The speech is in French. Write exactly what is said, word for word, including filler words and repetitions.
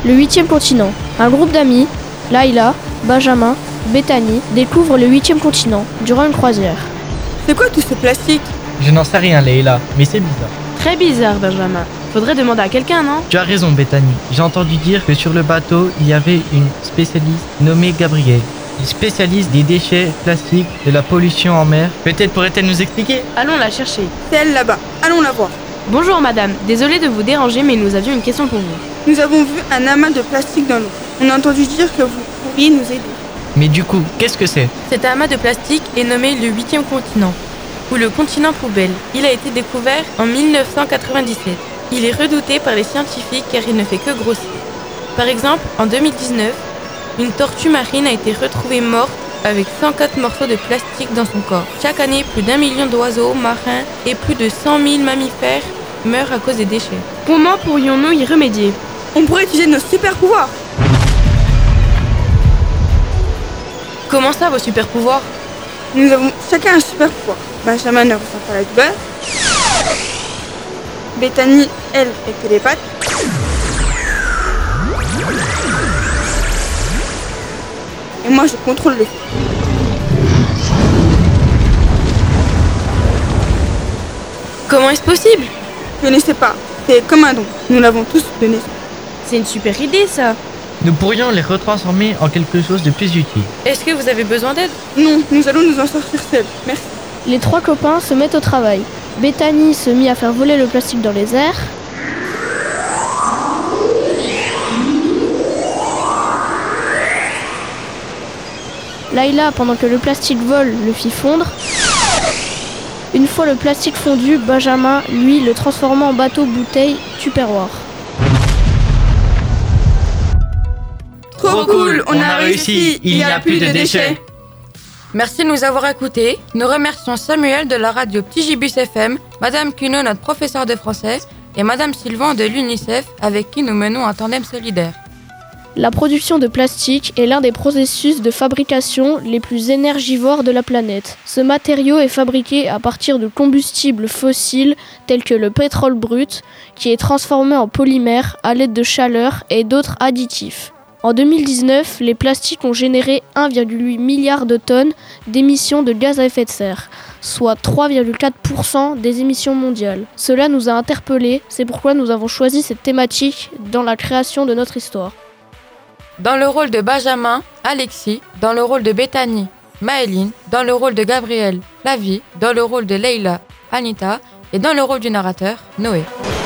Le huitième continent. Un groupe d'amis, Layla, Benjamin, Bethany, découvrent le huitième continent durant une croisière. C'est quoi tout ce plastique? Je n'en sais rien, Layla, mais c'est bizarre. Très bizarre, Benjamin. Faudrait demander à quelqu'un, non? Tu as raison, Bethany. J'ai entendu dire que sur le bateau, il y avait une spécialiste nommée Gabrielle. Une spécialiste des déchets plastiques, de la pollution en mer. Peut-être pourrait-elle nous expliquer? Allons la chercher. C'est elle là-bas. Allons la voir. Bonjour madame, désolée de vous déranger, mais nous avions une question pour vous. Nous avons vu un amas de plastique dans l'eau. On a entendu dire que vous pourriez nous aider. Mais du coup, qu'est-ce que c'est? Cet amas de plastique est nommé le huitième continent, ou le continent poubelle. Il a été découvert en mille neuf cent quatre-vingt-dix-sept. Il est redouté par les scientifiques car il ne fait que grossir. Par exemple, en deux mille dix-neuf, une tortue marine a été retrouvée morte avec cent quatre morceaux de plastique dans son corps. Chaque année, plus d'un million d'oiseaux marins et plus de cent mille mammifères meurent à cause des déchets. Comment pourrions-nous y remédier? On pourrait utiliser nos super pouvoirs. Comment ça, vos super pouvoirs? Nous avons chacun un super pouvoir. Benjamin ne ressent pas la douleur. Bethany, elle, est télépathe. Et moi, je contrôle le feu. Comment est-ce possible? Je ne sais pas. C'est comme un don. Nous l'avons tous donné. C'est une super idée, ça. Nous pourrions les retransformer en quelque chose de plus utile. Est-ce que vous avez besoin d'aide? Non, nous allons nous en sortir seuls. Merci. Les trois copains se mettent au travail. Bethany se mit à faire voler le plastique dans les airs. Layla, pendant que le plastique vole, le fit fondre. Une fois le plastique fondu, Benjamin, lui, le transforma en bateau-bouteille Tupperware. Trop cool, on a réussi. Il n'y a plus de déchets. Merci de nous avoir écoutés. Nous remercions Samuel de la radio Petit Gibus F M, Madame Cuno, notre professeur de français, et Madame Sylvain de l'UNICEF, avec qui nous menons un tandem solidaire. La production de plastique est l'un des processus de fabrication les plus énergivores de la planète. Ce matériau est fabriqué à partir de combustibles fossiles tels que le pétrole brut, qui est transformé en polymère à l'aide de chaleur et d'autres additifs. En deux mille dix-neuf, les plastiques ont généré un virgule huit milliard de tonnes d'émissions de gaz à effet de serre, soit trois virgule quatre pour cent des émissions mondiales. Cela nous a interpellés, c'est pourquoi nous avons choisi cette thématique dans la création de notre histoire. Dans le rôle de Benjamin, Alexis. Dans le rôle de Bethany, Maëline. Dans le rôle de Gabrielle, Flavie. Dans le rôle de Layla, Anita. Et dans le rôle du narrateur, Noé.